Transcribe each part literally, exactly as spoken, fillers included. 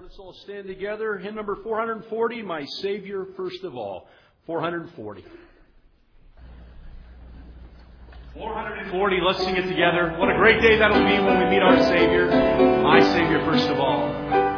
Let's all stand together. Hymn number four hundred forty, My Savior First of All. four hundred forty. four hundred forty, let's sing it together. What a great day that'll be when we meet our Savior. My Savior First of All.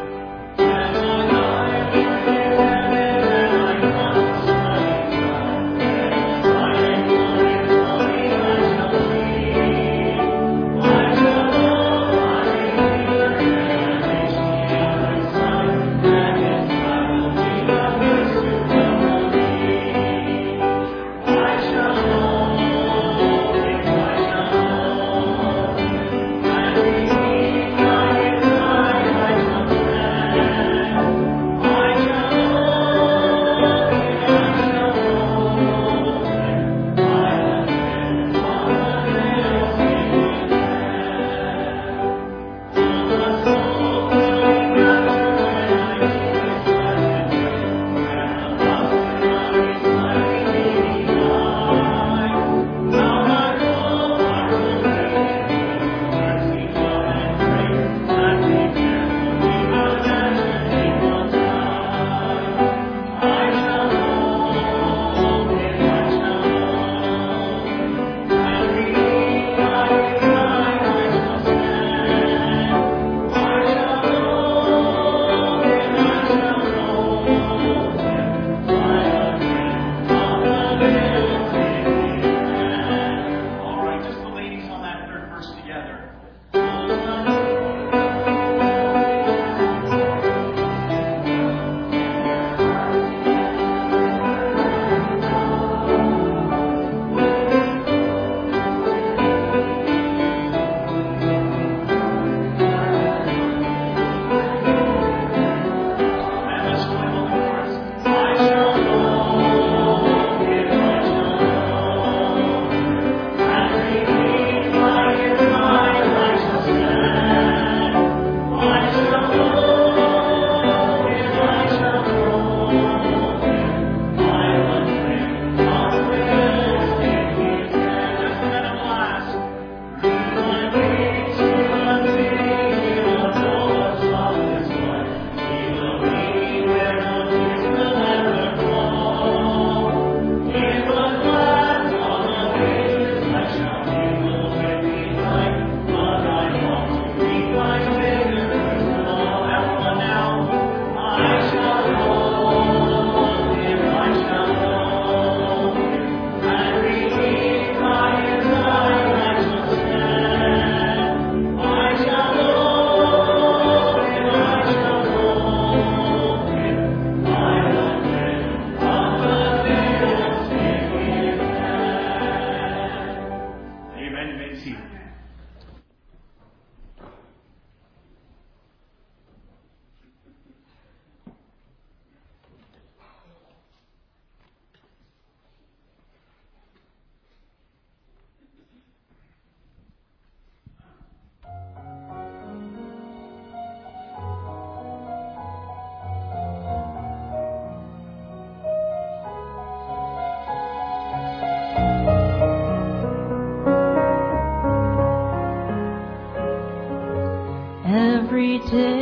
Every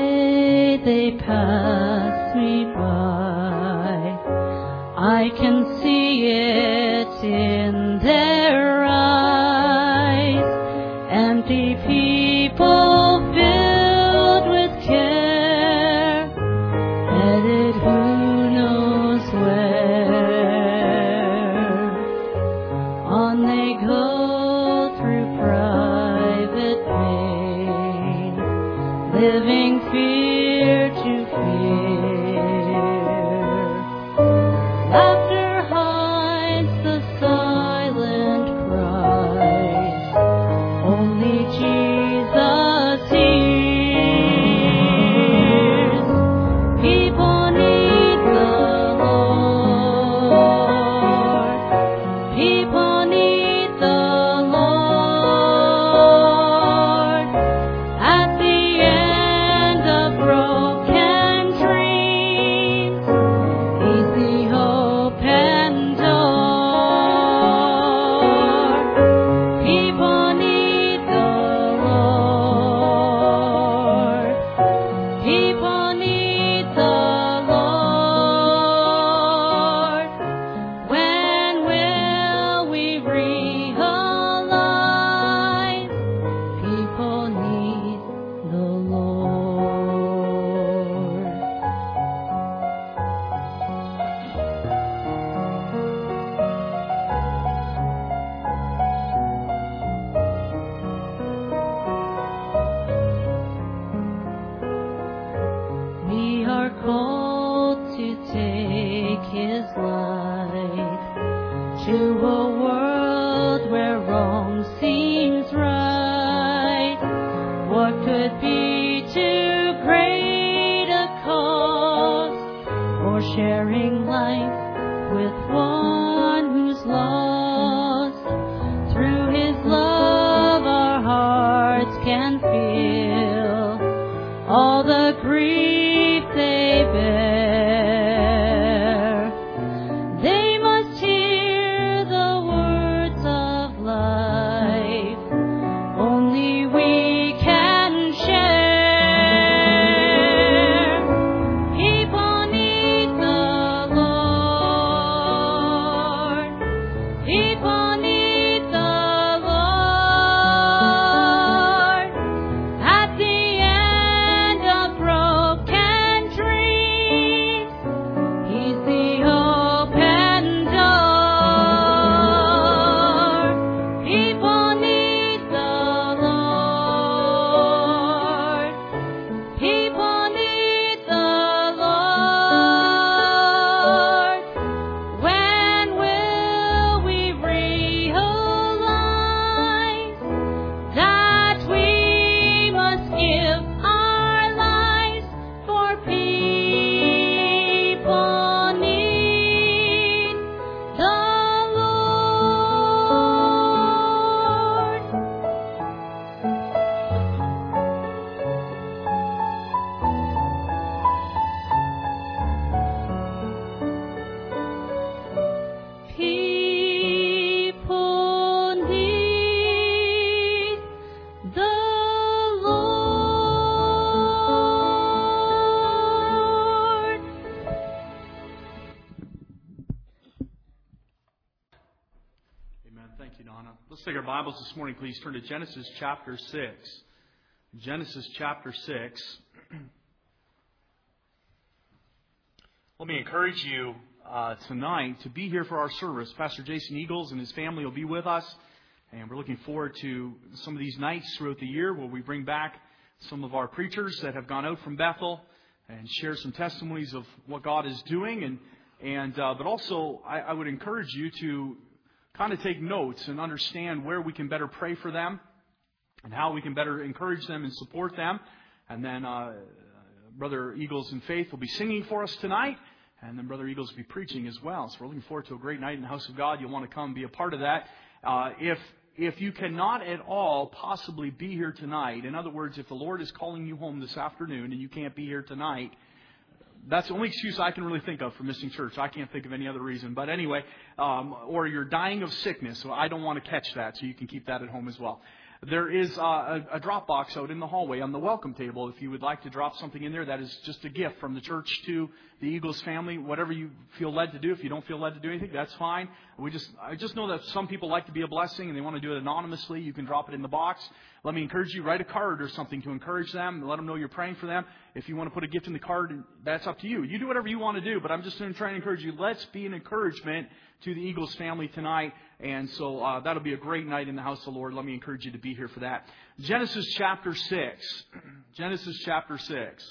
day they pass me by, I can see it in their eyes. Empty people filled with care, headed who knows where. On they go through private pain, living fear to fear. Laughter hides the silent cries, only Jesus hears. People need the Lord. People need the Lord. At the end of would be too great a cause for sharing life with one who's lost. Through His love our hearts can feel all the grief they bear. They must hear the words of life only we can share. People need the Lord. People need the Lord. At the end of broken dreams, He's the open door. People need the Lord. People need the Lord. When will we realize that we must give our lives for people need the Lord? People need the Lord. Amen. Thank you, Donna. Let's take our Bibles this morning, please. Turn to Genesis chapter six. Genesis chapter six. Let me encourage you uh, tonight to be here for our service. Pastor Jason Eagles and his family will be with us. And we're looking forward to some of these nights throughout the year where we bring back some of our preachers that have gone out from Bethel and share some testimonies of what God is doing. And and uh, but also, I, I would encourage you to kind of take notes and understand where we can better pray for them and how we can better encourage them and support them. And then uh, Brother Eagles in Faith will be singing for us tonight. And then Brother Eagles will be preaching as well. So we're looking forward to a great night in the house of God. You'll want to come and be a part of that. Uh, if if you cannot at all possibly be here tonight, in other words, if the Lord is calling you home this afternoon and you can't be here tonight, that's the only excuse I can really think of for missing church. I can't think of any other reason. But anyway, um, or you're dying of sickness, so I don't want to catch that, so you can keep that at home as well. There is uh, a, a drop box out in the hallway on the welcome table. If you would like to drop something in there, that is just a gift from the church to the Eagles family. Whatever you feel led to do. If you don't feel led to do anything, that's fine. We just, I just know that some people like to be a blessing and they want to do it anonymously. You can drop it in the box. Let me encourage you, write a card or something to encourage them. Let them know you're praying for them. If you want to put a gift in the card, that's up to you. You do whatever you want to do, but I'm just going to try and encourage you. Let's be an encouragement to the Eagles family tonight. And so uh, that'll be a great night in the house of the Lord. Let me encourage you to be here for that. Genesis chapter six. Genesis chapter six.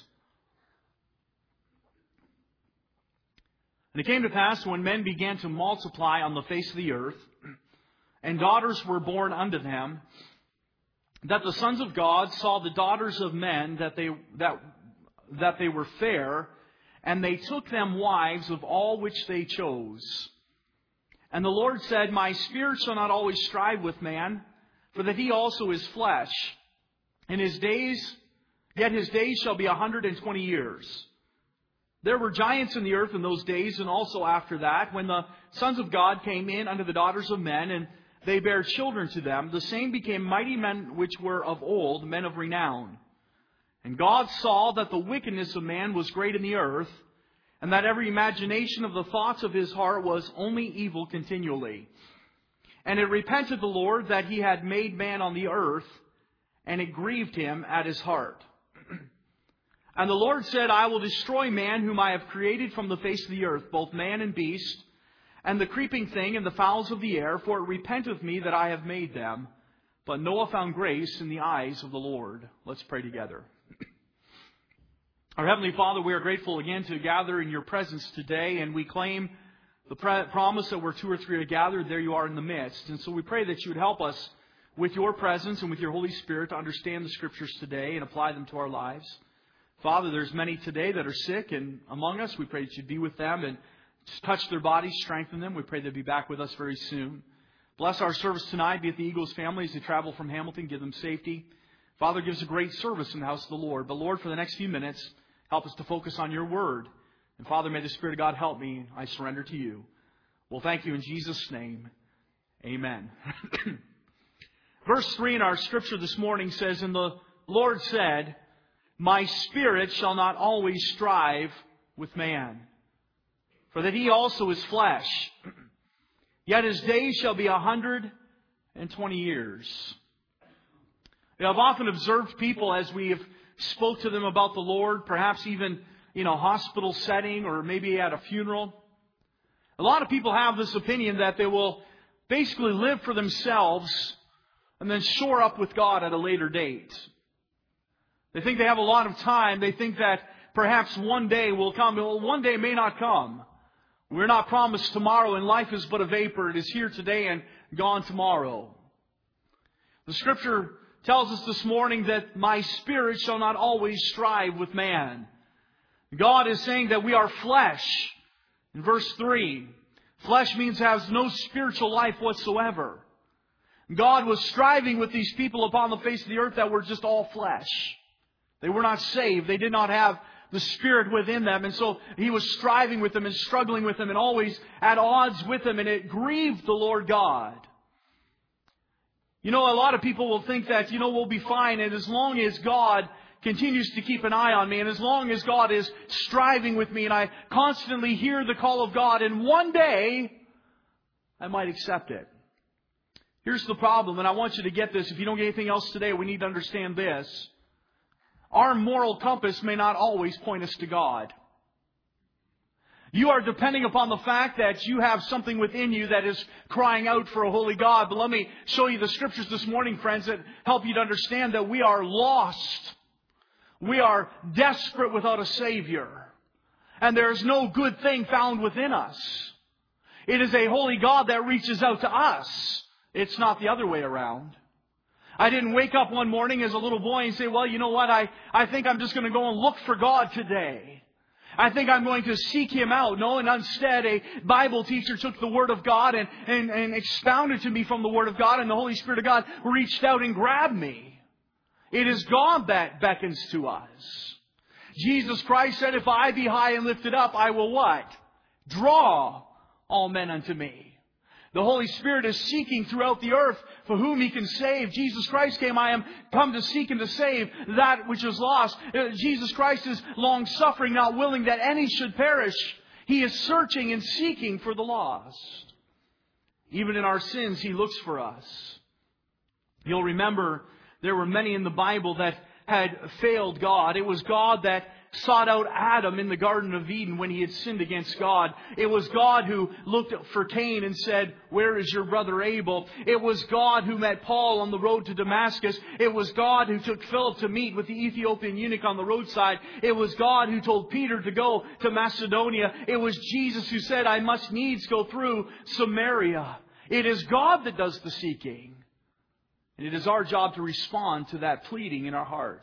And it came to pass when men began to multiply on the face of the earth, and daughters were born unto them, that the sons of God saw the daughters of men, that they that that they were fair, and they took them wives of all which they chose. And the Lord said, My spirit shall not always strive with man, for that he also is flesh. And his days, yet his days shall be a hundred and twenty years. There were giants in the earth in those days, and also after that, when the sons of God came in unto the daughters of men, and they bare children to them, the same became mighty men which were of old, men of renown. And God saw that the wickedness of man was great in the earth, and that every imagination of the thoughts of his heart was only evil continually. And it repented the Lord that he had made man on the earth, and it grieved him at his heart. And the Lord said, I will destroy man whom I have created from the face of the earth, both man and beast, and the creeping thing and the fowls of the air, for it repenteth me that I have made them. But Noah found grace in the eyes of the Lord. Let's pray together. Our Heavenly Father, we are grateful again to gather in your presence today, and we claim the pre- promise that where two or three are gathered, there you are in the midst. And so we pray that you would help us with your presence and with your Holy Spirit to understand the Scriptures today and apply them to our lives. Father, there's many today that are sick and among us. We pray that you'd be with them and touch their bodies, strengthen them. We pray they'll be back with us very soon. Bless our service tonight. Be at the Eagles family as they travel from Hamilton. Give them safety. Father, give us a great service in the house of the Lord. But Lord, for the next few minutes, help us to focus on your word. And Father, may the Spirit of God help me. I surrender to you. Well, thank you in Jesus' name. Amen. Verse three in our scripture this morning says, "And the Lord said, My spirit shall not always strive with man, for that he also is flesh. Yet his days shall be a hundred and twenty years." You know, I've often observed people as we have spoke to them about the Lord, perhaps even in a hospital setting or maybe at a funeral. A lot of people have this opinion that they will basically live for themselves and then shore up with God at a later date. They think they have a lot of time. They think that perhaps one day will come. Well, one day may not come. We're not promised tomorrow, and life is but a vapor. It is here today and gone tomorrow. The Scripture tells us this morning that my spirit shall not always strive with man. God is saying that we are flesh. In verse three, flesh means has no spiritual life whatsoever. God was striving with these people upon the face of the earth that were just all flesh. They were not saved. They did not have the Spirit within them. And so He was striving with them and struggling with them and always at odds with them. And it grieved the Lord God. You know, a lot of people will think that, you know, we'll be fine. And as long as God continues to keep an eye on me, and as long as God is striving with me, and I constantly hear the call of God, and one day I might accept it. Here's the problem, and I want you to get this. If you don't get anything else today, we need to understand this. Our moral compass may not always point us to God. You are depending upon the fact that you have something within you that is crying out for a holy God. But let me show you the Scriptures this morning, friends, that help you to understand that we are lost. We are desperate without a Savior. And there is no good thing found within us. It is a holy God that reaches out to us. It's not the other way around. I didn't wake up one morning as a little boy and say, well, you know what, I, I think I'm just going to go and look for God today. I think I'm going to seek Him out. No, and instead a Bible teacher took the Word of God and, and, and expounded to me from the Word of God, and the Holy Spirit of God reached out and grabbed me. It is God that beckons to us. Jesus Christ said, if I be high and lifted up, I will what? Draw all men unto me. The Holy Spirit is seeking throughout the earth for whom He can save. Jesus Christ came, I am come to seek and to save that which is lost. Jesus Christ is long-suffering, not willing that any should perish. He is searching and seeking for the lost. Even in our sins, He looks for us. You'll remember there were many in the Bible that had failed God. It was God that sought out Adam in the Garden of Eden when he had sinned against God. It was God who looked for Cain and said, where is your brother Abel? It was God who met Paul on the road to Damascus. It was God who took Philip to meet with the Ethiopian eunuch on the roadside. It was God who told Peter to go to Macedonia. It was Jesus who said, I must needs go through Samaria. It is God that does the seeking. And it is our job to respond to that pleading in our heart.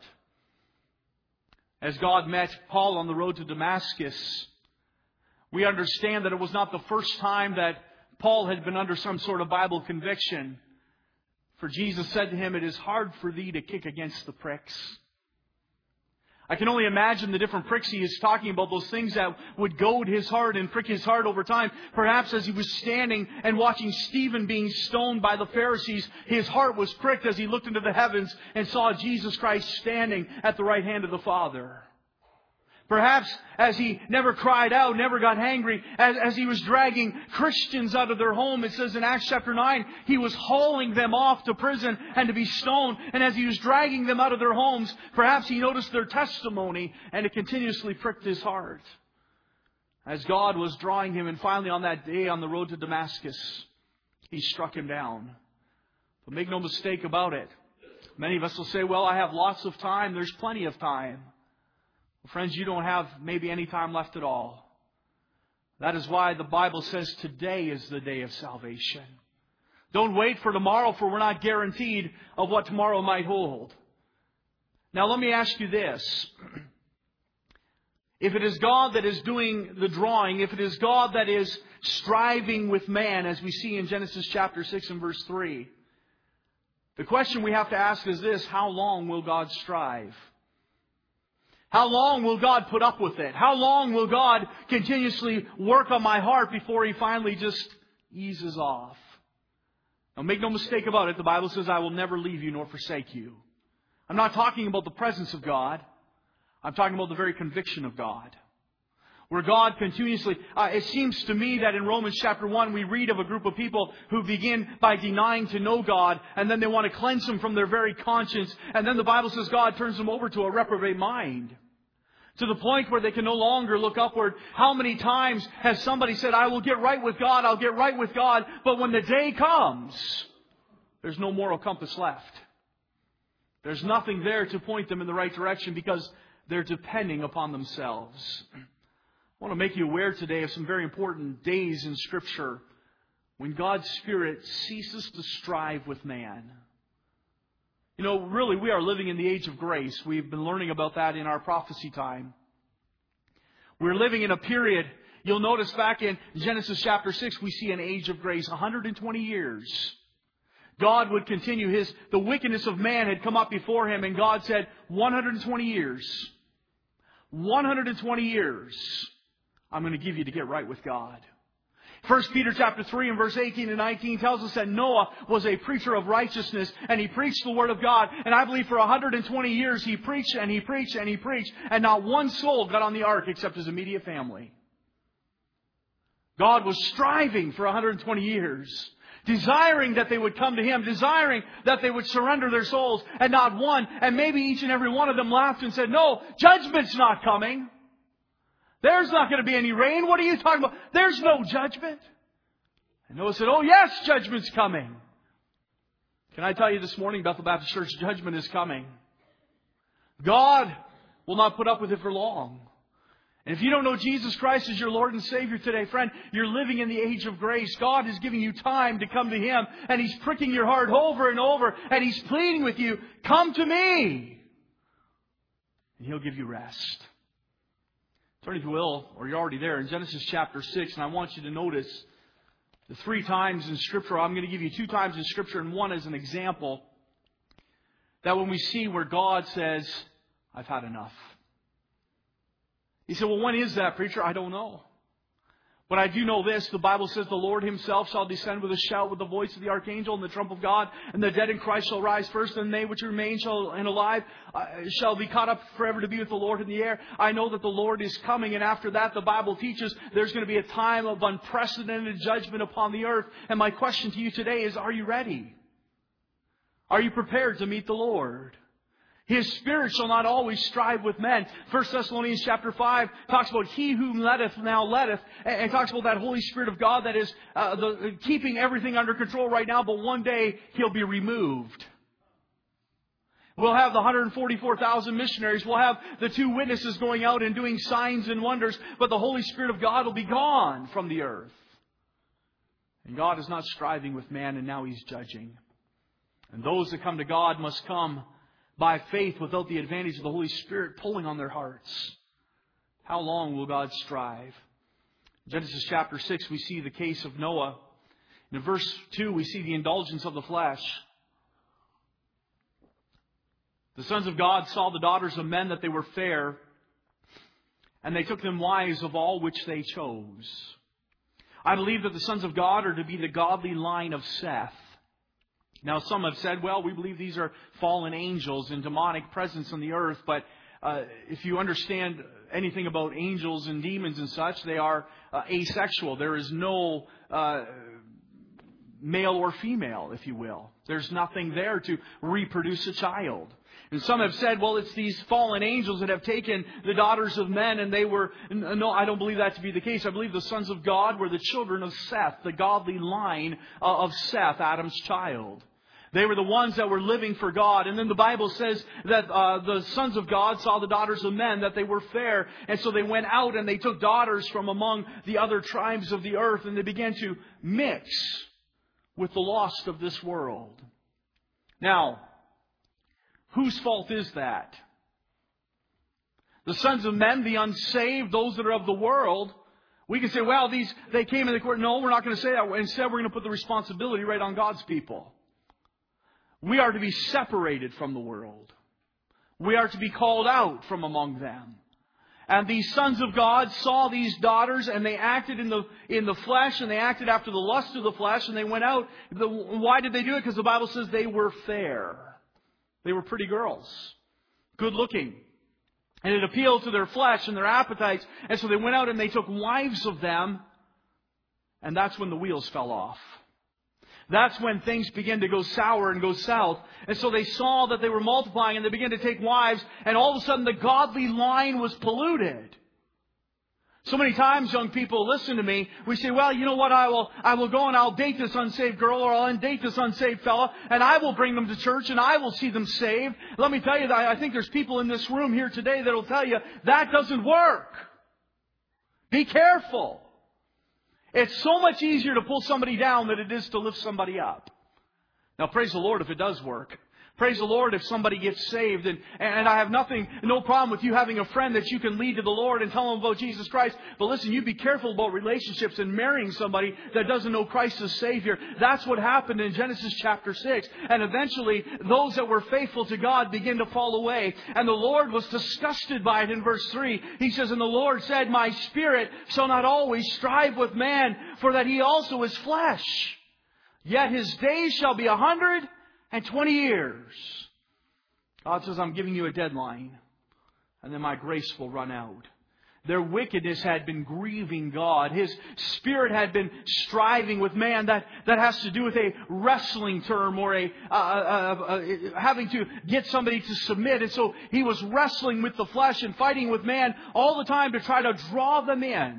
As God met Paul on the road to Damascus, we understand that it was not the first time that Paul had been under some sort of Bible conviction. For Jesus said to him, it is hard for thee to kick against the pricks. I can only imagine the different pricks he is talking about, those things that would goad his heart and prick his heart over time. Perhaps as he was standing and watching Stephen being stoned by the Pharisees, his heart was pricked as he looked into the heavens and saw Jesus Christ standing at the right hand of the Father. Perhaps as he never cried out, never got angry, as, as he was dragging Christians out of their home, it says in Acts chapter nine, he was hauling them off to prison and to be stoned. And as he was dragging them out of their homes, perhaps he noticed their testimony and it continuously pricked his heart. As God was drawing him, and finally on that day on the road to Damascus, He struck him down. But make no mistake about it. Many of us will say, well, I have lots of time. There's plenty of time. Friends, you don't have maybe any time left at all. That is why the Bible says today is the day of salvation. Don't wait for tomorrow, for we're not guaranteed of what tomorrow might hold. Now let me ask you this. If it is God that is doing the drawing, if it is God that is striving with man, as we see in Genesis chapter six and verse three, the question we have to ask is this: how long will God strive? How long will God put up with it? How long will God continuously work on my heart before He finally just eases off? Now make no mistake about it, the Bible says, I will never leave you nor forsake you. I'm not talking about the presence of God. I'm talking about the very conviction of God. Where God continuously, uh, it seems to me that in Romans chapter one we read of a group of people who begin by denying to know God, and then they want to cleanse Him from their very conscience, and then the Bible says God turns them over to a reprobate mind. To the point where they can no longer look upward. How many times has somebody said, I will get right with God, I'll get right with God, but when the day comes, there's no moral compass left. There's nothing there to point them in the right direction because they're depending upon themselves. I want to make you aware today of some very important days in Scripture when God's Spirit ceases to strive with man. You know, really, we are living in the age of grace. We've been learning about that in our prophecy time. We're living in a period, you'll notice back in Genesis chapter six, we see an age of grace, one hundred twenty years. God would continue His, the wickedness of man had come up before Him, and God said, one hundred twenty years. one hundred twenty years I'm going to give you to get right with God. First Peter chapter three and verse eighteen and nineteen tells us that Noah was a preacher of righteousness, and he preached the Word of God. And I believe for one hundred twenty years he preached and he preached and he preached, and not one soul got on the ark except his immediate family. God was striving for one hundred twenty years, desiring that they would come to Him, desiring that they would surrender their souls, and not one. And maybe each and every one of them laughed and said, no, judgment's not coming. There's not going to be any rain. What are you talking about? There's no judgment. And Noah said, oh yes, judgment's coming. Can I tell you this morning, Bethel Baptist Church, judgment is coming. God will not put up with it for long. And if you don't know Jesus Christ as your Lord and Savior today, friend, you're living in the age of grace. God is giving you time to come to Him, and He's pricking your heart over and over, and He's pleading with you, come to me, and He'll give you rest. Turn, if you will, or you're already there, in Genesis chapter six, and I want you to notice the three times in Scripture. I'm going to give you two times in Scripture and one as an example, that when we see where God says, I've had enough. He said, well, when is that, preacher? I don't know. But I do know this. The Bible says the Lord Himself shall descend with a shout, with the voice of the archangel and the trump of God. And the dead in Christ shall rise first, and they which remain shall and alive uh, shall be caught up forever to be with the Lord in the air. I know that the Lord is coming. And after that, the Bible teaches there's going to be a time of unprecedented judgment upon the earth. And my question to you today is, are you ready? Are you prepared to meet the Lord? His Spirit shall not always strive with men. First Thessalonians chapter five talks about He whom letteth now letteth, and talks about that Holy Spirit of God that is uh, the, keeping everything under control right now, but one day He'll be removed. We'll have the one hundred forty-four thousand missionaries. We'll have the two witnesses going out and doing signs and wonders, but the Holy Spirit of God will be gone from the earth. And God is not striving with man, and now He's judging. And those that come to God must come by faith without the advantage of the Holy Spirit pulling on their hearts. How long will God strive? In Genesis chapter six, we see the case of Noah. In verse two, we see the indulgence of the flesh. The sons of God saw the daughters of men that they were fair, and they took them wives of all which they chose. I believe that the sons of God are to be the godly line of Seth. Now, some have said, well, we believe these are fallen angels and demonic presence on the earth. But uh, if you understand anything about angels and demons and such, they are uh, asexual. There is no uh, male or female, if you will. There's nothing there to reproduce a child. And some have said, well, it's these fallen angels that have taken the daughters of men, and they were... No, I don't believe that to be the case. I believe the sons of God were the children of Seth, the godly line of Seth, Adam's child. They were the ones that were living for God. And then the Bible says that uh, the sons of God saw the daughters of men, that they were fair. And so they went out and they took daughters from among the other tribes of the earth, and they began to mix with the lost of this world. Now, whose fault is that? The sons of men, the unsaved, those that are of the world. We can say, well, these they came in the court. No, we're not going to say that. Instead, we're going to put the responsibility right on God's people. We are to be separated from the world. We are to be called out from among them. And these sons of God saw these daughters, and they acted in the in the flesh, and they acted after the lust of the flesh, and they went out. The, why did they do it? Because the Bible says they were fair. They were pretty girls, good looking. And it appealed to their flesh and their appetites. And so they went out and they took wives of them. And that's when the wheels fell off. That's when things began to go sour and go south. And so they saw that they were multiplying and they began to take wives. And all of a sudden the godly line was polluted. So many times, young people, listen to me. We say, well, you know what? I will, I will go and I'll date this unsaved girl, or I'll date this unsaved fella, and I will bring them to church and I will see them saved. Let me tell you that I think there's people in this room here today that will tell you that doesn't work. Be careful. It's so much easier to pull somebody down than it is to lift somebody up. Now, praise the Lord if it does work. Praise the Lord if somebody gets saved. And, and I have nothing, no problem with you having a friend that you can lead to the Lord and tell them about Jesus Christ. But listen, you be careful about relationships and marrying somebody that doesn't know Christ as Savior. That's what happened in Genesis chapter six. And eventually, those that were faithful to God begin to fall away. And the Lord was disgusted by it in verse three. He says, and the Lord said, my spirit shall not always strive with man, for that he also is flesh. Yet his days shall be a hundred and twenty years. God says, I'm giving you a deadline. And then my grace will run out. Their wickedness had been grieving God. His spirit had been striving with man. That, that has to do with a wrestling term, or a uh, uh, uh, having to get somebody to submit. And so he was wrestling with the flesh and fighting with man all the time to try to draw them in. And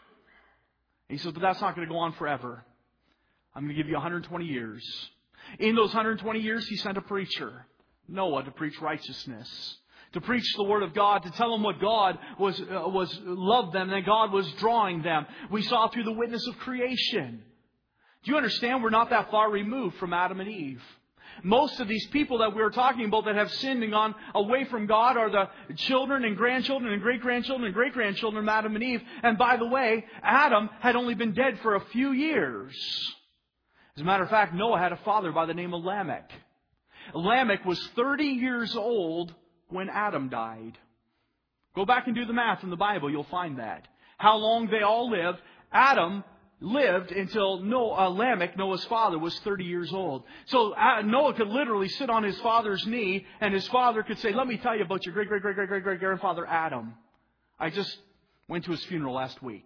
he says, but that's not going to go on forever. I'm going to give you one hundred twenty years. In those one hundred twenty years, he sent a preacher, Noah, to preach righteousness, to preach the Word of God, to tell them what God was, uh, was loved them, and that God was drawing them. We saw through the witness of creation. Do you understand? We're not that far removed from Adam and Eve. Most of these people that we're talking about that have sinned and gone away from God are the children and grandchildren and great-grandchildren and great-grandchildren of Adam and Eve. And by the way, Adam had only been dead for a few years. As a matter of fact, Noah had a father by the name of Lamech. Lamech was thirty years old when Adam died. Go back and do the math in the Bible. You'll find that. How long they all lived. Adam lived until Noah, uh, Lamech, Noah's father, was thirty years old. So uh, Noah could literally sit on his father's knee, and his father could say, let me tell you about your great-great-great-great-great-grandfather Adam. I just went to his funeral last week.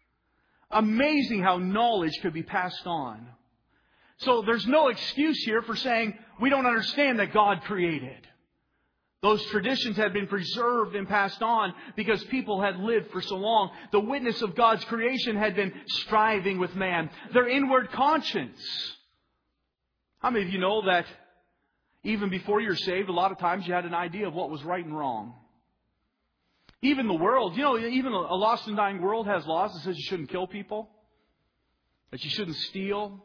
Amazing how knowledge could be passed on. So there's no excuse here for saying we don't understand that God created. Those traditions had been preserved and passed on because people had lived for so long. The witness of God's creation had been striving with man. Their inward conscience. How many of you know that even before you're saved, a lot of times you had an idea of what was right and wrong? Even the world, you know, even a lost and dying world has laws that says you shouldn't kill people, that you shouldn't steal.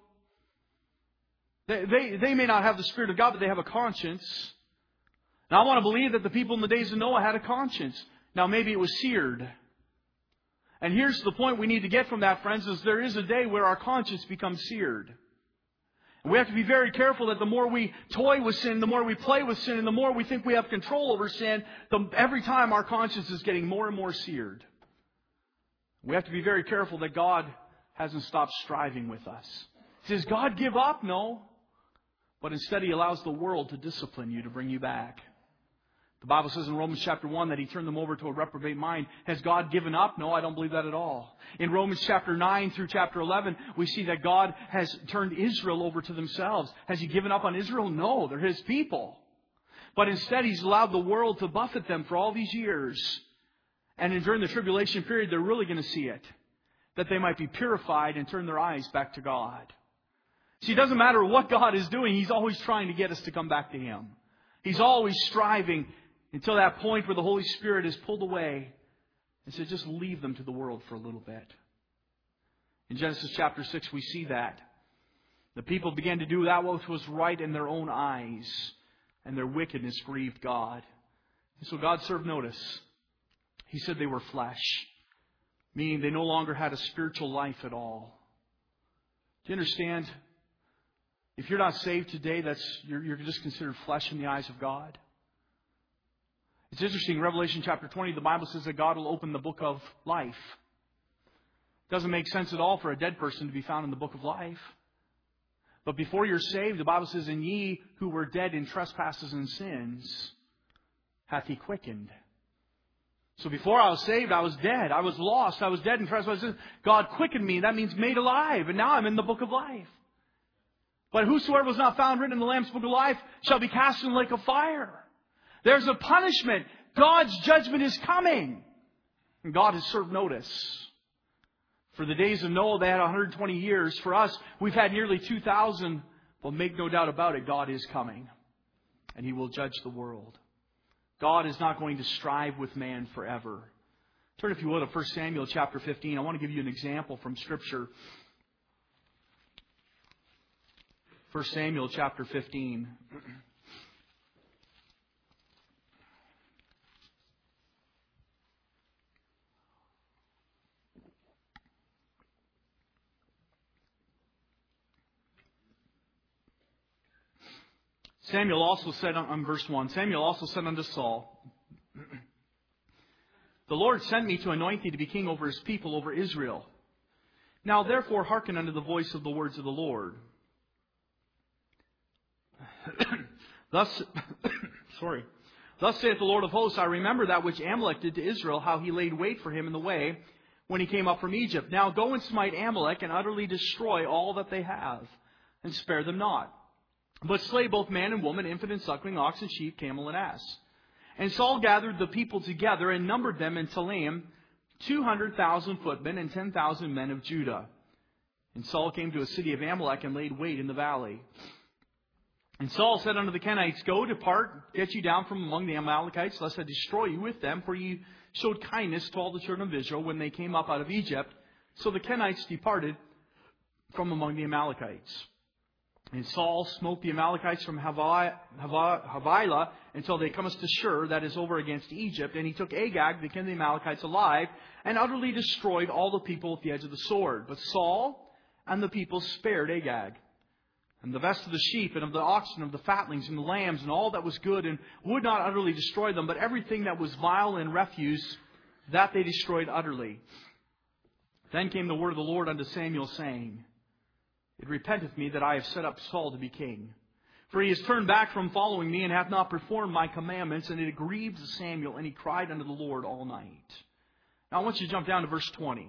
They, they, they may not have the Spirit of God, but they have a conscience. Now, I want to believe that the people in the days of Noah had a conscience. Now, maybe it was seared. And here's the point we need to get from that, friends, is there is a day where our conscience becomes seared. And we have to be very careful that the more we toy with sin, the more we play with sin, and the more we think we have control over sin, the, every time our conscience is getting more and more seared. We have to be very careful that God hasn't stopped striving with us. Does God give up? No. But instead He allows the world to discipline you, to bring you back. The Bible says in Romans chapter one that He turned them over to a reprobate mind. Has God given up? No, I don't believe that at all. In Romans chapter nine through chapter eleven, we see that God has turned Israel over to themselves. Has He given up on Israel? No, they're His people. But instead He's allowed the world to buffet them for all these years. And during the tribulation period, they're really going to see it. That they might be purified and turn their eyes back to God. See, it doesn't matter what God is doing. He's always trying to get us to come back to Him. He's always striving until that point where the Holy Spirit is pulled away and said, just leave them to the world for a little bit. In Genesis chapter six, we see that. The people began to do that which was right in their own eyes, and their wickedness grieved God. And so God served notice. He said they were flesh, meaning they no longer had a spiritual life at all. Do you understand? If you're not saved today, that's you're, you're just considered flesh in the eyes of God. It's interesting, Revelation chapter twenty, the Bible says that God will open the book of life. It doesn't make sense at all for a dead person to be found in the book of life. But before you're saved, the Bible says, and ye who were dead in trespasses and sins, hath He quickened. So before I was saved, I was dead. I was lost. I was dead in trespasses and sins. God quickened me. That means made alive. And now I'm in the book of life. But whosoever was not found written in the Lamb's book of life shall be cast in the lake of fire. There's a punishment. God's judgment is coming. And God has served notice. For the days of Noah, they had one hundred twenty years. For us, we've had nearly two thousand. Well, make no doubt about it, God is coming. And He will judge the world. God is not going to strive with man forever. Turn, if you will, to First Samuel chapter fifteen. I want to give you an example from Scripture. First Samuel chapter fifteen. Samuel also said on verse one, Samuel also said unto Saul, the Lord sent me to anoint thee to be king over His people, over Israel. Now therefore hearken unto the voice of the words of the Lord. Thus, sorry. Thus saith the Lord of hosts, I remember that which Amalek did to Israel, how he laid wait for him in the way when he came up from Egypt. Now go and smite Amalek and utterly destroy all that they have, and spare them not. But slay both man and woman, infant and suckling, ox and sheep, camel and ass. And Saul gathered the people together and numbered them in Telaim, two hundred thousand footmen and ten thousand men of Judah. And Saul came to a city of Amalek and laid wait in the valley. And Saul said unto the Kenites, Go, depart, get you down from among the Amalekites, lest I destroy you with them, for ye showed kindness to all the children of Israel when they came up out of Egypt. So the Kenites departed from among the Amalekites. And Saul smote the Amalekites from Havi- Havi- Havilah until they comest to Shur, that is over against Egypt. And he took Agag, the king of the Amalekites, alive, and utterly destroyed all the people at the edge of the sword. But Saul and the people spared Agag, and the best of the sheep, and of the oxen, of the fatlings, and the lambs, and all that was good, and would not utterly destroy them, but everything that was vile and refuse, that they destroyed utterly. Then came the word of the Lord unto Samuel, saying, It repenteth me that I have set up Saul to be king. For he has turned back from following me, and hath not performed my commandments. And it grieved Samuel, and he cried unto the Lord all night. Now I want you to jump down to verse twenty.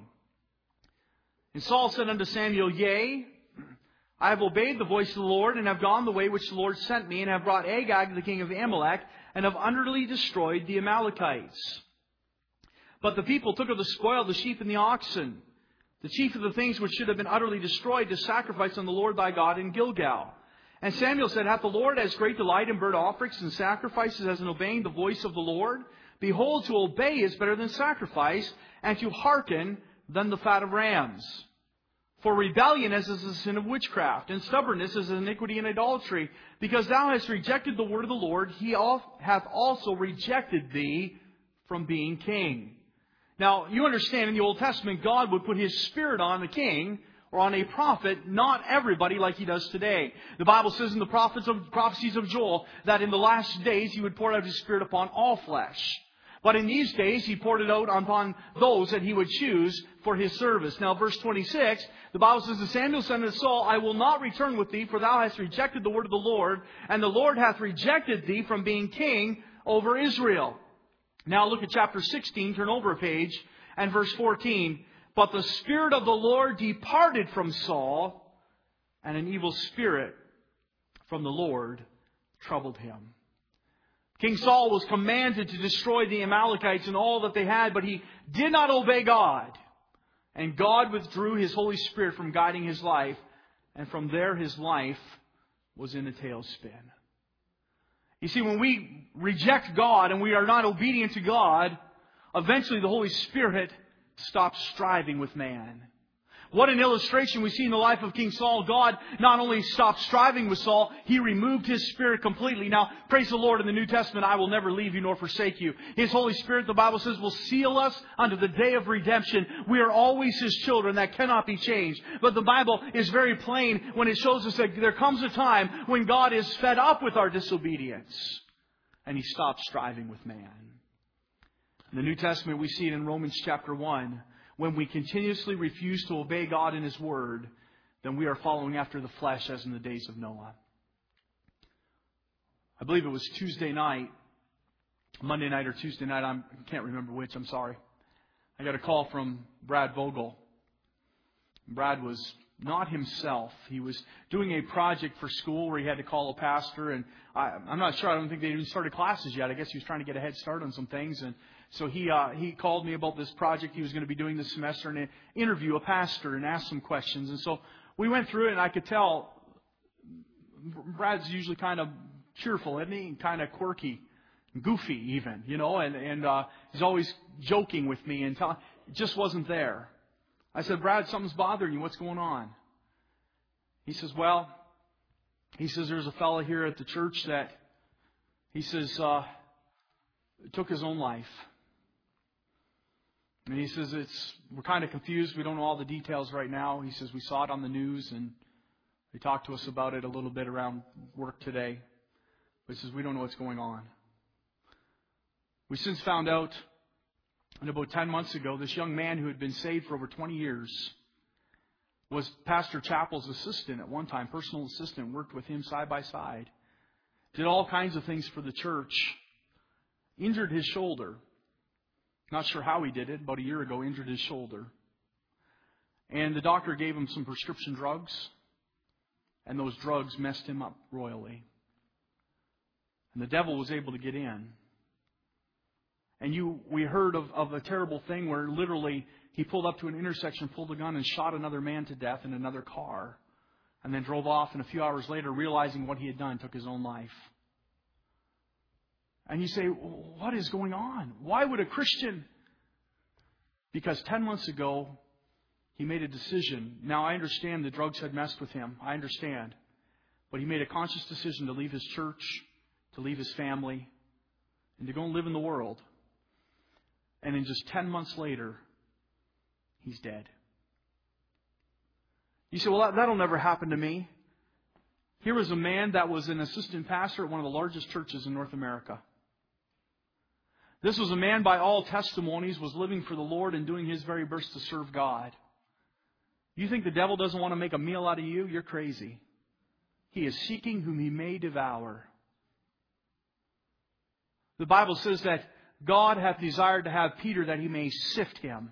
And Saul said unto Samuel, Yea, I have obeyed the voice of the Lord, and have gone the way which the Lord sent me, and have brought Agag the king of Amalek, and have utterly destroyed the Amalekites. But the people took of the spoil the sheep and the oxen, the chief of the things which should have been utterly destroyed, to sacrifice on the Lord thy God in Gilgal. And Samuel said, Hath the Lord as great delight in burnt offerings and sacrifices as in obeying the voice of the Lord? Behold, to obey is better than sacrifice, and to hearken than the fat of rams. For rebellion is as the sin of witchcraft, and stubbornness is iniquity and idolatry. Because thou hast rejected the word of the Lord, he hath also rejected thee from being king. Now, you understand in the Old Testament, God would put His Spirit on a king or on a prophet, not everybody like He does today. The Bible says in the prophets of, prophecies of Joel that in the last days He would pour out His Spirit upon all flesh. But in these days, He poured it out upon those that He would choose for His service. Now, verse twenty-six, the Bible says, And Samuel said unto Saul, I will not return with thee, for thou hast rejected the word of the Lord, and the Lord hath rejected thee from being king over Israel. Now look at chapter sixteen, turn over a page, and verse fourteen. But the Spirit of the Lord departed from Saul, and an evil spirit from the Lord troubled him. King Saul was commanded to destroy the Amalekites and all that they had, but he did not obey God. And God withdrew His Holy Spirit from guiding his life, and from there his life was in a tailspin. You see, when we reject God and we are not obedient to God, eventually the Holy Spirit stops striving with man. What an illustration we see in the life of King Saul. God not only stopped striving with Saul, He removed his spirit completely. Now, praise the Lord, in the New Testament, I will never leave you nor forsake you. His Holy Spirit, the Bible says, will seal us unto the day of redemption. We are always His children. That cannot be changed. But the Bible is very plain when it shows us that there comes a time when God is fed up with our disobedience. And He stops striving with man. In the New Testament, we see it in Romans chapter one. When we continuously refuse to obey God and His Word, then we are following after the flesh as in the days of Noah. I believe it was Tuesday night, Monday night or Tuesday night, I'm, I can't remember which, I'm sorry. I got a call from Brad Vogel. Brad was not himself. He was doing a project for school where he had to call a pastor, and I, I'm not sure, I don't think they even started classes yet. I guess he was trying to get a head start on some things, and So he uh, he called me about this project he was going to be doing this semester and interview a pastor and ask some questions. And so we went through it, and I could tell Brad's usually kind of cheerful, isn't he? And kind of quirky, goofy even, you know, and, and uh, he's always joking with me and tell, it just wasn't there. I said, Brad, something's bothering you. What's going on? He says, well, he says, there's a fellow here at the church that, he says, uh, took his own life. And he says, it's we're kind of confused. We don't know all the details right now. He says, we saw it on the news and they talked to us about it a little bit around work today. But he says, we don't know what's going on. We since found out, and about ten months ago, this young man who had been saved for over twenty years was Pastor Chappell's assistant at one time, personal assistant, worked with him side by side. Did all kinds of things for the church. Injured his shoulder. Not sure how he did it. About a year ago, injured his shoulder. And the doctor gave him some prescription drugs. And those drugs messed him up royally. And the devil was able to get in. And you, we heard of, of a terrible thing where literally he pulled up to an intersection, pulled a gun, and shot another man to death in another car. And then drove off, and a few hours later, realizing what he had done, took his own life. And you say, what is going on? Why would a Christian? Because ten months ago, he made a decision. Now, I understand the drugs had messed with him. I understand. But he made a conscious decision to leave his church, to leave his family, and to go and live in the world. And in just ten months later, he's dead. You say, well, that, that'll never happen to me. Here was a man that was an assistant pastor at one of the largest churches in North America. This was a man, by all testimonies, was living for the Lord and doing his very best to serve God. You think the devil doesn't want to make a meal out of you? You're crazy. He is seeking whom he may devour. The Bible says that God hath desired to have Peter that he may sift him.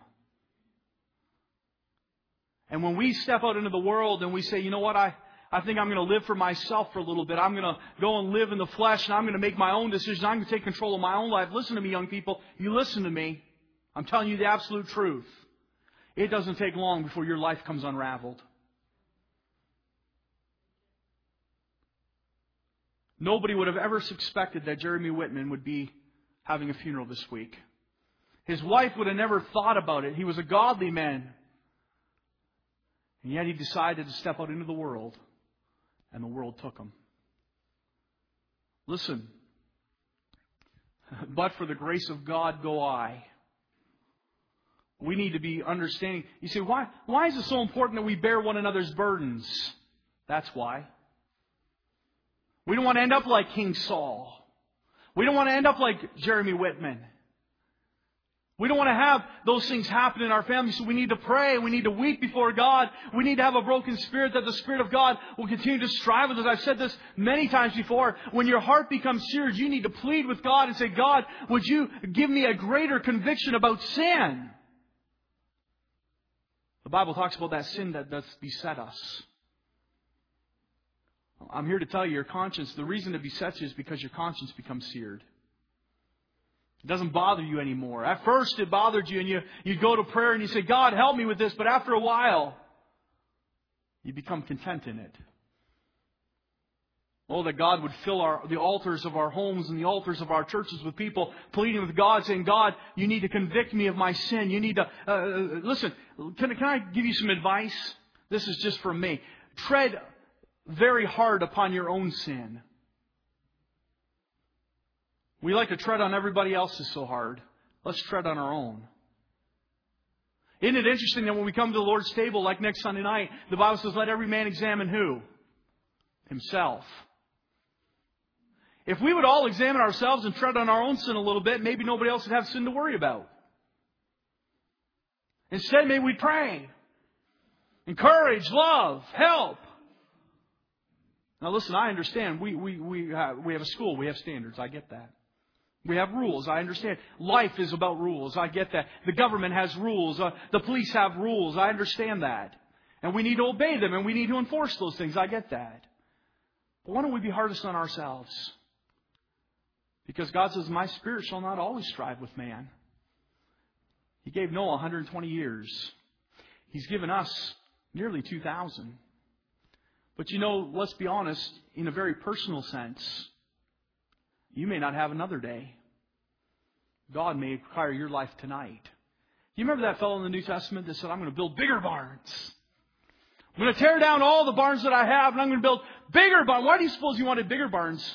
And when we step out into the world and we say, you know what, I... I think I'm going to live for myself for a little bit. I'm going to go and live in the flesh, and I'm going to make my own decisions. I'm going to take control of my own life. Listen to me, young people. You listen to me. I'm telling you the absolute truth. It doesn't take long before your life comes unraveled. Nobody would have ever suspected that Jeremy Whitman would be having a funeral this week. His wife would have never thought about it. He was a godly man. And yet he decided to step out into the world. And the world took him. Listen. But for the grace of God go I. We need to be understanding. You say, why, why is it so important that we bear one another's burdens? That's why. We don't want to end up like King Saul. We don't want to end up like Jeremy Whitman. We don't want to have those things happen in our family, so we need to pray. We need to weep before God. We need to have a broken spirit that the Spirit of God will continue to strive with us. I've said this many times before. When your heart becomes seared, you need to plead with God and say, God, would you give me a greater conviction about sin? The Bible talks about that sin that does beset us. I'm here to tell you, your conscience, the reason it besets you is because your conscience becomes seared. It doesn't bother you anymore. At first it bothered you and you, you go to prayer and you say, God, help me with this. But after a while, you become content in it. Oh, that God would fill our, the altars of our homes and the altars of our churches with people pleading with God, saying, God, you need to convict me of my sin. You need to, uh, listen, can, can I give you some advice? This is just from me. Tread very hard upon your own sin. We like to tread on everybody else's so hard. Let's tread on our own. Isn't it interesting that when we come to the Lord's table, like next Sunday night, the Bible says, let every man examine who? Himself. If we would all examine ourselves and tread on our own sin a little bit, maybe nobody else would have sin to worry about. Instead, maybe we'd pray. Encourage, love, help. Now listen, I understand. We, we, we, have, we have a school. We have standards. I get that. We have rules. I understand. Life is about rules. I get that. The government has rules. Uh, the police have rules. I understand that. And we need to obey them and we need to enforce those things. I get that. But why don't we be hardest on ourselves? Because God says, my spirit shall not always strive with man. He gave Noah one hundred twenty years. He's given us nearly two thousand. But you know, let's be honest, in a very personal sense, you may not have another day. God may require your life tonight. You remember that fellow in the New Testament that said, I'm going to build bigger barns. I'm going to tear down all the barns that I have and I'm going to build bigger barns. Why do you suppose he wanted bigger barns?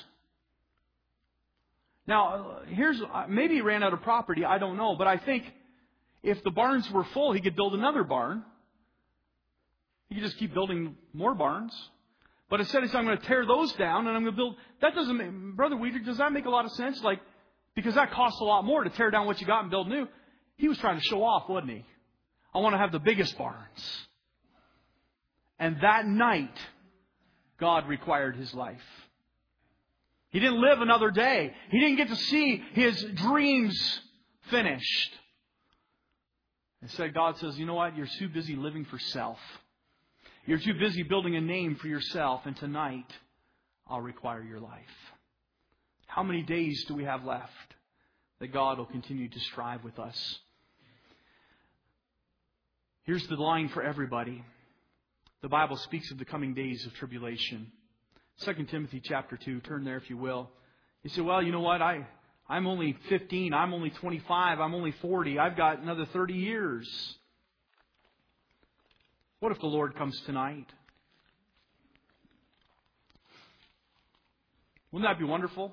Now, here's, maybe he ran out of property. I don't know. But I think if the barns were full, he could build another barn. He could just keep building more barns. But instead he said, I'm going to tear those down and I'm going to build. That doesn't make, Brother Weeder, does that make a lot of sense? Like, because that costs a lot more to tear down what you got and build new. He was trying to show off, wasn't he? I want to have the biggest barns. And that night, God required his life. He didn't live another day. He didn't get to see his dreams finished. Instead, God says, you know what? You're too busy living for self. You're too busy building a name for yourself. And tonight, I'll require your life. How many days do we have left that God will continue to strive with us? Here's the line for everybody. The Bible speaks of the coming days of tribulation. Second Timothy chapter two, turn there if you will. You say, well, you know what? I, I'm only fifteen. I'm only twenty-five. I'm only forty. I've got another thirty years. What if the Lord comes tonight? Wouldn't that be wonderful?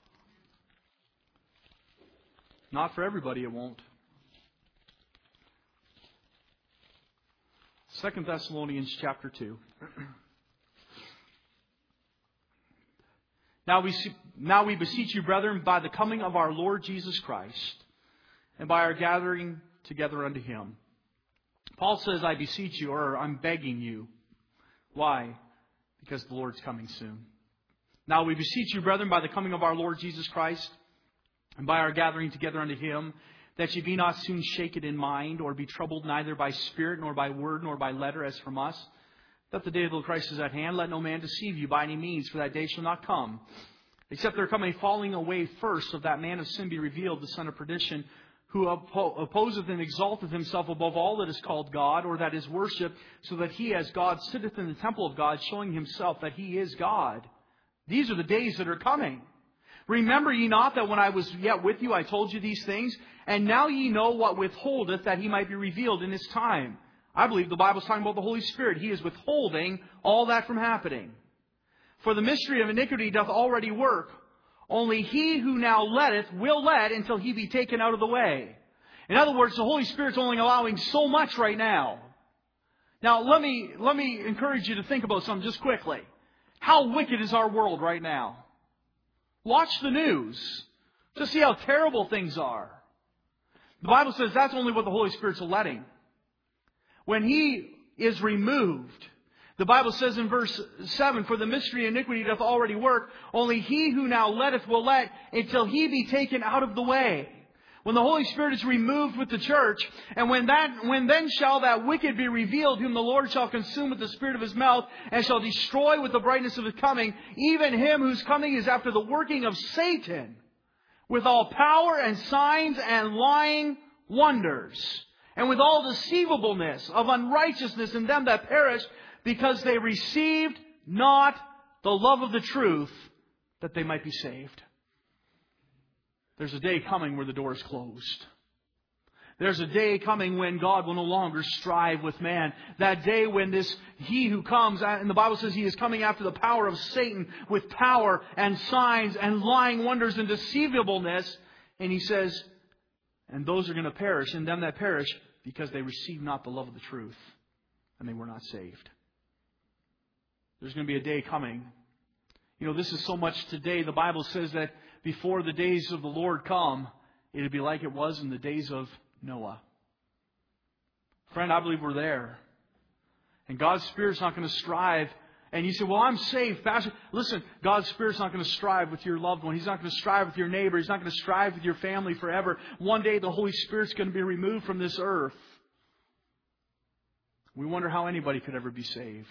Not for everybody, it won't. Second Thessalonians chapter two. Now we, now we beseech you, brethren, by the coming of our Lord Jesus Christ, and by our gathering together unto Him. Paul says, I beseech you, or I'm begging you. Why? Because the Lord's coming soon. Now we beseech you, brethren, by the coming of our Lord Jesus Christ, and by our gathering together unto Him, that ye be not soon shaken in mind, or be troubled neither by spirit, nor by word, nor by letter, as from us, that the day of the Lord Christ is at hand. Let no man deceive you by any means, for that day shall not come, except there come a falling away first of that man of sin be revealed, the son of perdition, who oppo- opposeth and exalteth himself above all that is called God, or that is worshipped, so that he as God sitteth in the temple of God, showing himself that he is God. These are the days that are coming. Remember ye not that when I was yet with you, I told you these things? And now ye know what withholdeth, that he might be revealed in his time. I believe the Bible is talking about the Holy Spirit. He is withholding all that from happening. For the mystery of iniquity doth already work. Only he who now letteth will let until he be taken out of the way. In other words, the Holy Spirit's only allowing so much right now. Now, let me, let me encourage you to think about something just quickly. How wicked is our world right now? Watch the news to see how terrible things are. The Bible says that's only what the Holy Spirit's letting. When He is removed, the Bible says in verse seven, for the mystery of iniquity doth already work, only he who now letteth will let until he be taken out of the way. When the Holy Spirit is removed with the church, and when that, when then shall that wicked be revealed, whom the Lord shall consume with the spirit of His mouth, and shall destroy with the brightness of His coming, even him whose coming is after the working of Satan, with all power and signs and lying wonders, and with all deceivableness of unrighteousness in them that perish, because they received not the love of the truth, that they might be saved. There's a day coming where the door is closed. There's a day coming when God will no longer strive with man. That day when this He who comes, and the Bible says He is coming after the power of Satan with power and signs and lying wonders and deceivableness. And He says, and those are going to perish, and them that perish, because they receive not the love of the truth, and they were not saved. There's going to be a day coming. You know, this is so much today. The Bible says that before the days of the Lord come, it'll be like it was in the days of Noah. Friend, I believe we're there. And God's Spirit's not going to strive. And you say, well, I'm saved, Pastor. Listen, God's Spirit's not going to strive with your loved one. He's not going to strive with your neighbor. He's not going to strive with your family forever. One day the Holy Spirit's going to be removed from this earth. We wonder how anybody could ever be saved.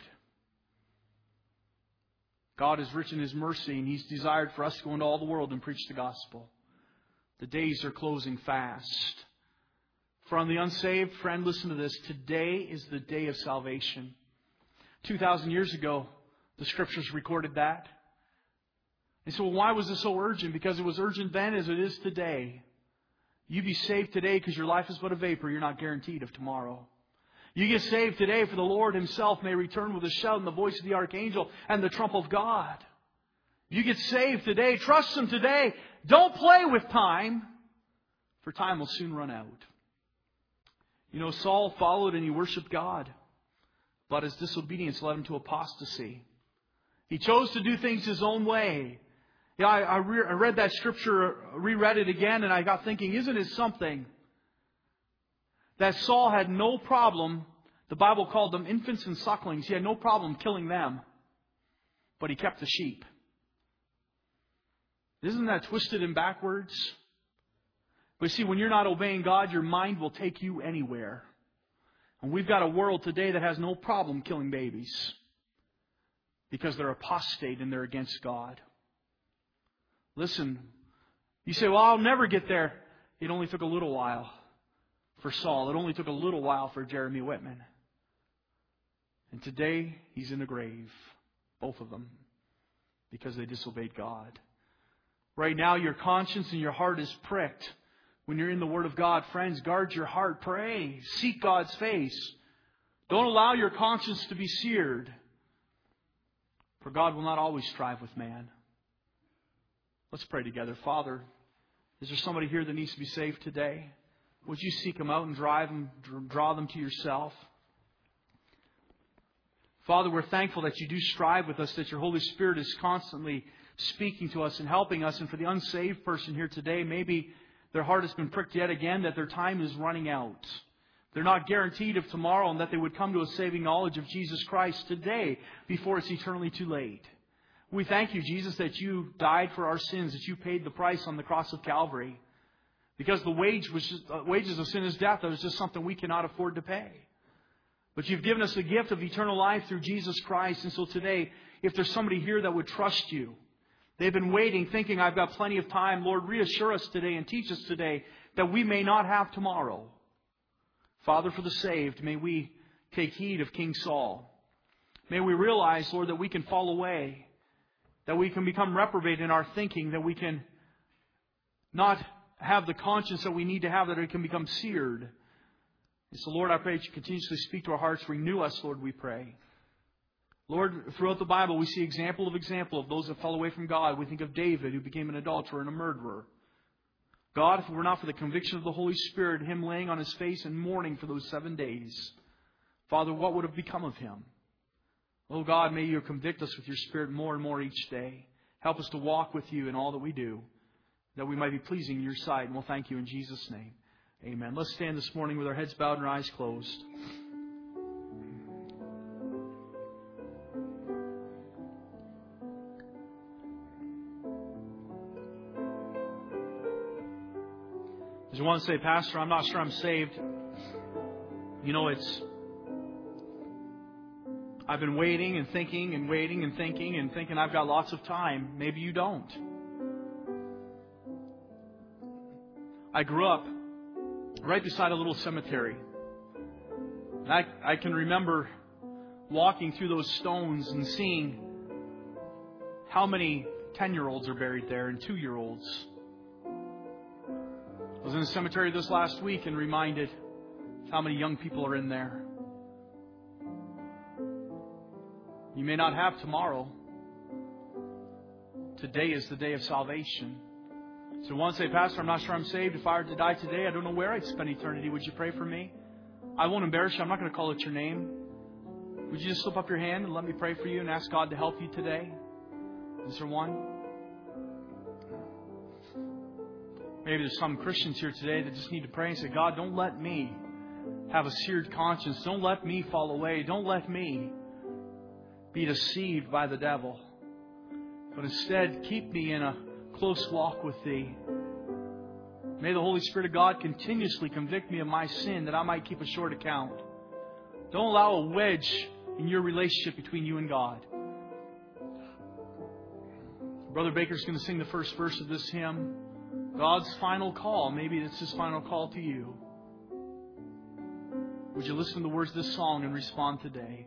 God is rich in His mercy, and He's desired for us to go into all the world and preach the gospel. The days are closing fast. For the unsaved, friend, listen to this. Today is the day of salvation. Two thousand years ago, the Scriptures recorded that. And so, well, why was this so urgent? Because it was urgent then as it is today. You be saved today because your life is but a vapor. You're not guaranteed of tomorrow. You get saved today for the Lord Himself may return with a shout and the voice of the archangel and the trump of God. You get saved today. Trust Him today. Don't play with time, for time will soon run out. You know, Saul followed and he worshipped God, but his disobedience led him to apostasy. He chose to do things his own way. Yeah, I, I, re- I read that scripture, reread it again, and I got thinking, isn't it something that Saul had no problem, the Bible called them infants and sucklings, he had no problem killing them, but he kept the sheep. Isn't that twisted and backwards? But see, when you're not obeying God, your mind will take you anywhere. And we've got a world today that has no problem killing babies because they're apostate and they're against God. Listen, you say, well, I'll never get there. It only took a little while for Saul. It only took a little while for Jeremy Whitman. And today, he's in the grave. Both of them. Because they disobeyed God. Right now, your conscience and your heart is pricked. When you're in the Word of God, friends, guard your heart. Pray. Seek God's face. Don't allow your conscience to be seared. For God will not always strive with man. Let's pray together. Father, is there somebody here that needs to be saved today? Would you seek them out and drive them, draw them to yourself? Father, we're thankful that you do strive with us, that your Holy Spirit is constantly speaking to us and helping us. And for the unsaved person here today, maybe their heart has been pricked yet again, that their time is running out. They're not guaranteed of tomorrow, and that they would come to a saving knowledge of Jesus Christ today before it's eternally too late. We thank you, Jesus, that you died for our sins, that you paid the price on the cross of Calvary. Because the wage was just, uh, wages of sin is death. That was just something we cannot afford to pay. But you've given us the gift of eternal life through Jesus Christ. And so today, if there's somebody here that would trust you, they've been waiting, thinking, I've got plenty of time. Lord, reassure us today and teach us today that we may not have tomorrow. Father, for the saved, may we take heed of King Saul. May we realize, Lord, that we can fall away, that we can become reprobate in our thinking, that we can not have the conscience that we need to have, that it can become seared. And so, Lord, I pray that you continuously speak to our hearts. Renew us, Lord, we pray. Lord, throughout the Bible, we see example of example of those that fell away from God. We think of David, who became an adulterer and a murderer. God, if it were not for the conviction of the Holy Spirit, him laying on his face and mourning for those seven days, Father, what would have become of him? Oh God, may you convict us with your Spirit more and more each day. Help us to walk with you in all that we do, that we might be pleasing in your sight. And we'll thank you in Jesus' name. Amen. Let's stand this morning with our heads bowed and our eyes closed. As you want to say, Pastor, I'm not sure I'm saved. You know, it's... I've been waiting and thinking and waiting and thinking and thinking I've got lots of time. Maybe you don't. I grew up right beside a little cemetery. And I, I can remember walking through those stones and seeing how many ten-year-olds are buried there and two-year-olds. I was in the cemetery this last week and reminded of how many young people are in there. You may not have tomorrow. Today is the day of salvation. So one say, Pastor, I'm not sure I'm saved. If I were to die today, I don't know where I'd spend eternity. Would you pray for me? I won't embarrass you. I'm not going to call it your name. Would you just slip up your hand and let me pray for you and ask God to help you today? Is there one? Maybe there's some Christians here today that just need to pray and say, God, don't let me have a seared conscience. Don't let me fall away. Don't let me be deceived by the devil. But instead, keep me in a close walk with Thee. May the Holy Spirit of God continuously convict me of my sin that I might keep a short account. Don't allow a wedge in your relationship between you and God. Brother Baker's going to sing the first verse of this hymn. God's final call. Maybe it's His final call to you. Would you listen to the words of this song and respond today?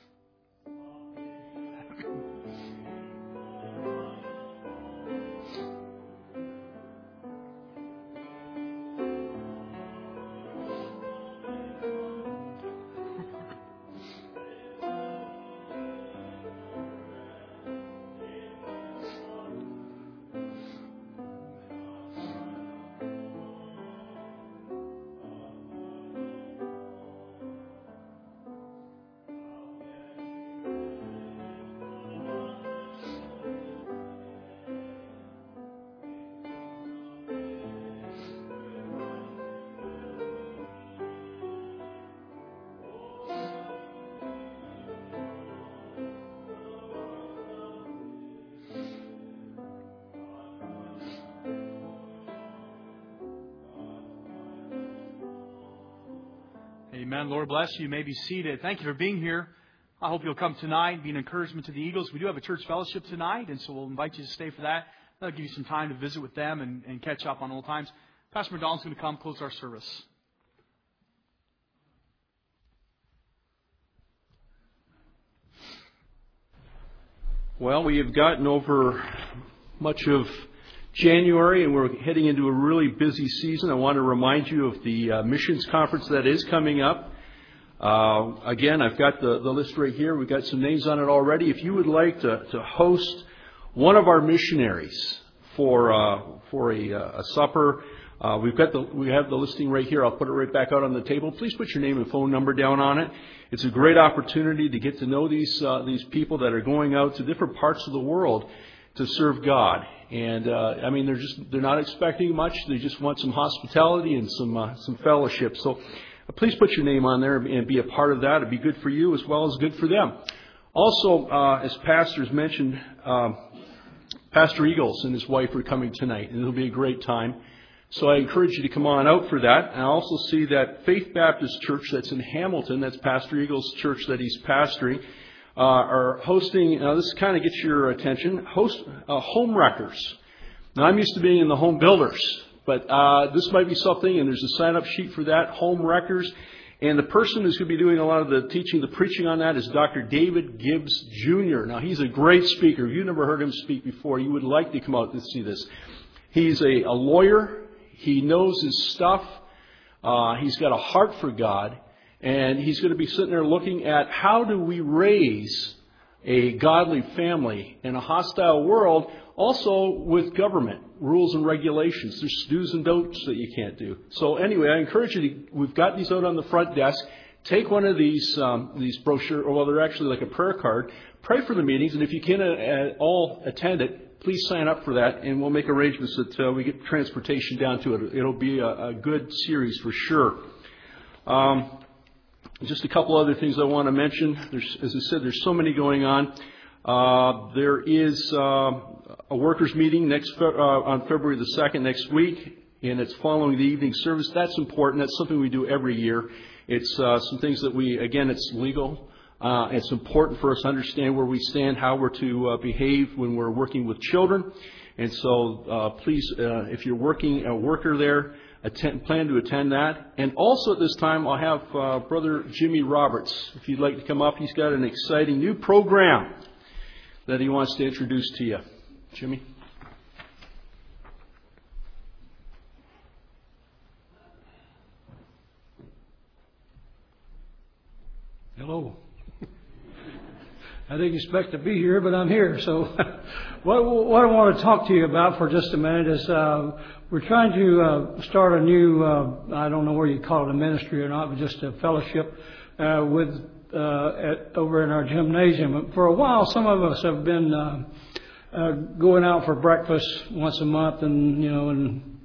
Amen. Lord bless you. You may be seated. Thank you for being here. I hope you'll come tonight and be an encouragement to the Eagles. We do have a church fellowship tonight, and so we'll invite you to stay for that. That'll give you some time to visit with them and, and catch up on old times. Pastor McDonald's going to come close our service. Well, we have gotten over much of January, and we're heading into a really busy season. I want to remind you of the uh, missions conference that is coming up. Uh, again, I've got the, the list right here. We've got some names on it already. If you would like to, to host one of our missionaries for uh, for a, a supper, uh, we've got the we have the listing right here. I'll put it right back out on the table. Please put your name and phone number down on it. It's a great opportunity to get to know these uh, these people that are going out to different parts of the world to serve God. And uh, I mean, they're just they're not expecting much. They just want some hospitality and some uh, some fellowship. So uh, please put your name on there and be a part of that. It'd be good for you as well as good for them. Also, uh, as pastors mentioned, um, Pastor Eagles and his wife are coming tonight, and it'll be a great time. So I encourage you to come on out for that. And I also see that Faith Baptist Church that's in Hamilton, that's Pastor Eagles' church that he's pastoring, uh, are hosting, now this kind of gets your attention, host uh, home wreckers. Now I'm used to being in the home builders, but uh, this might be something, and there's a sign-up sheet for that, home wreckers. And the person who's going to be doing a lot of the teaching, the preaching on that is Doctor David Gibbs Junior Now, he's a great speaker. If you've never heard him speak before, you would like to come out and see this. He's a, a lawyer. He knows his stuff. Uh, he's got a heart for God. And he's going to be sitting there looking at how do we raise a godly family in a hostile world, also with government rules and regulations. There's do's and don'ts that you can't do. So anyway, I encourage you to, we've got these out on the front desk. Take one of these um, these brochures, or well, they're actually like a prayer card. Pray for the meetings, and if you can uh, all attend it, please sign up for that, and we'll make arrangements that uh, we get transportation down to it. It'll be a, a good series for sure. Um, just a couple other things I want to mention. There's, as I said, there's so many going on. Uh, there is uh, a workers' meeting next uh, on February the second next week, and it's following the evening service. That's important. That's something we do every year. It's uh, some things that we, again, it's legal. Uh, it's important for us to understand where we stand, how we're to uh, behave when we're working with children. And so uh, please, uh, if you're working a worker there, attend, plan to attend that. And also at this time, I'll have uh, Brother Jimmy Roberts, if you'd like to come up. He's got an exciting new program that he wants to introduce to you. Jimmy? Hello. I didn't expect to be here, but I'm here. So what, what I want to talk to you about for just a minute is uh, we're trying to uh, start a new, uh, I don't know where you call it a ministry or not, but just a fellowship uh, with uh, at, over in our gymnasium. For a while, some of us have been uh, uh, going out for breakfast once a month, and, you know, and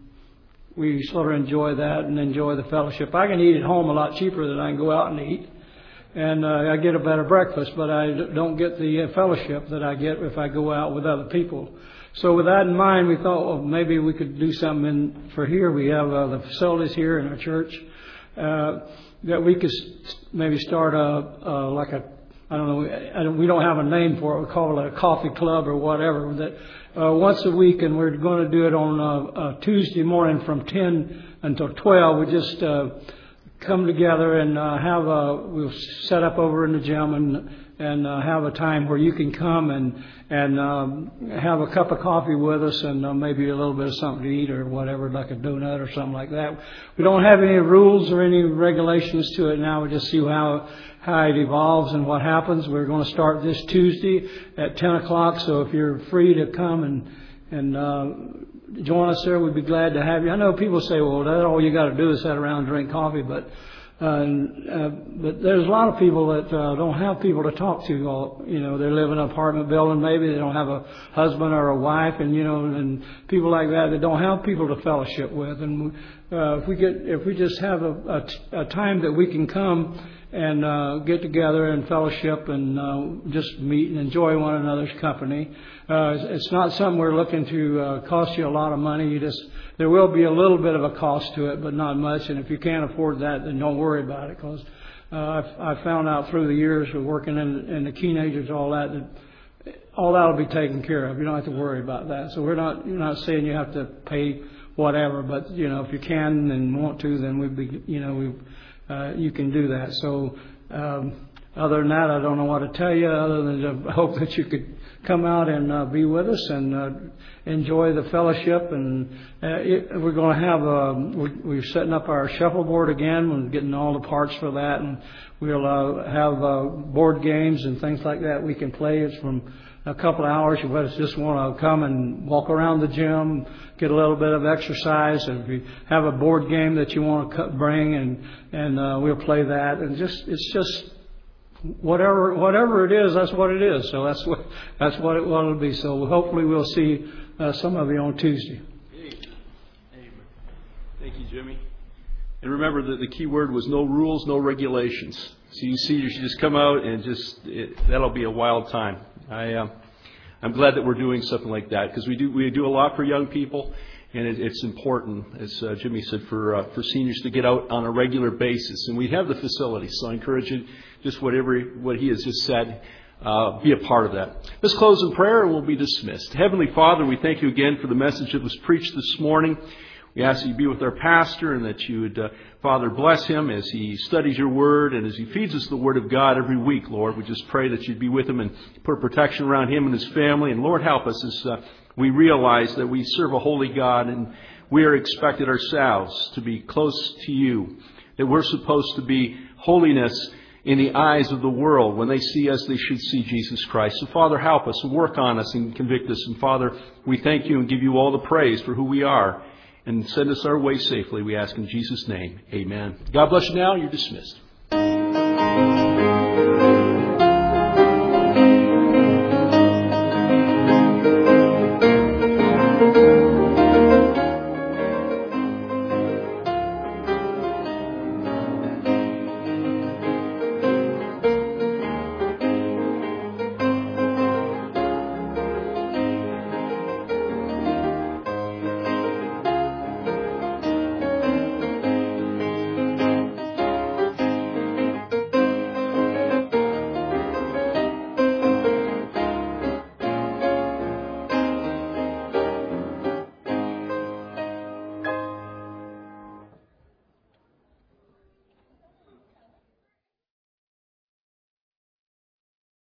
we sort of enjoy that and enjoy the fellowship. I can eat at home a lot cheaper than I can go out and eat. And uh, I get a better breakfast, but I don't get the uh, fellowship that I get if I go out with other people. So with that in mind, we thought, well, maybe we could do something in, for here. We have uh, the facilities here in our church uh, that we could maybe start a, a like a, I don't know, I don't, we don't have a name for it. We call it a coffee club or whatever. That uh, once a week, and we're going to do it on uh, uh, Tuesday morning from ten until twelve. We just uh, come together and uh, have a, we'll set up over in the gym and and uh, have a time where you can come and and um, have a cup of coffee with us and uh, maybe a little bit of something to eat or whatever, like a donut or something like that. We don't have any rules or any regulations to it now. We just see how how it evolves and what happens. We're going to start this Tuesday at ten o'clock. So if you're free to come and and uh, join us there, we'd be glad to have you. I know people say, well, that all you got to do is sit around and drink coffee, but uh, uh, but there's a lot of people that uh, don't have people to talk to. All, you know, they live in an apartment building, maybe they don't have a husband or a wife, and you know, and people like that that don't have people to fellowship with. And uh, if we get, if we just have a, a, a time that we can come and uh, get together and fellowship and uh, just meet and enjoy one another's company. Uh, it's not something we're looking to uh, cost you a lot of money. You just there will be a little bit of a cost to it, but not much. And if you can't afford that, then don't worry about it, because uh, I've, I've found out through the years of working in, in the teenagers, all that, that all that will be taken care of. You don't have to worry about that. So we're not you're not saying you have to pay whatever, but you know if you can and want to, then we'd be you know we. Uh, you can do that. So um, other than that, I don't know what to tell you other than to hope that you could come out and uh, be with us and uh, enjoy the fellowship. And uh, it, we're going to have a, we're, we're setting up our shuffleboard again. We're getting all the parts for that, and we'll uh, have uh, board games and things like that we can play. It's from a couple of hours. You just want to come and walk around the gym, get a little bit of exercise. And if you have a board game that you want to bring, and and uh, we'll play that. And just it's just whatever whatever it is, that's what it is. So that's what that's what it will be. So hopefully we'll see uh, some of you on Tuesday. Amen. Thank you, Jimmy. And remember that the key word was no rules, no regulations. So you see, you should just come out and just it, that'll be a wild time. I, uh, I'm glad that we're doing something like that, because we do we do a lot for young people, and it, it's important, as uh, Jimmy said, for uh, for seniors to get out on a regular basis. And we have the facilities, so I encourage you, just whatever what he has just said, uh, be a part of that. Let's close in prayer, and we'll be dismissed. Heavenly Father, we thank you again for the message that was preached this morning. We ask that you be with our pastor, and that you would, uh, Father, bless him as he studies your word and as he feeds us the word of God every week, Lord. We just pray that you'd be with him and put protection around him and his family. And Lord, help us as uh, we realize that we serve a holy God, and we are expected ourselves to be close to you, that we're supposed to be holiness in the eyes of the world. When they see us, they should see Jesus Christ. So, Father, help us and work on us and convict us. And, Father, we thank you and give you all the praise for who we are. And send us our way safely, we ask in Jesus' name. Amen. God bless you now. You're dismissed.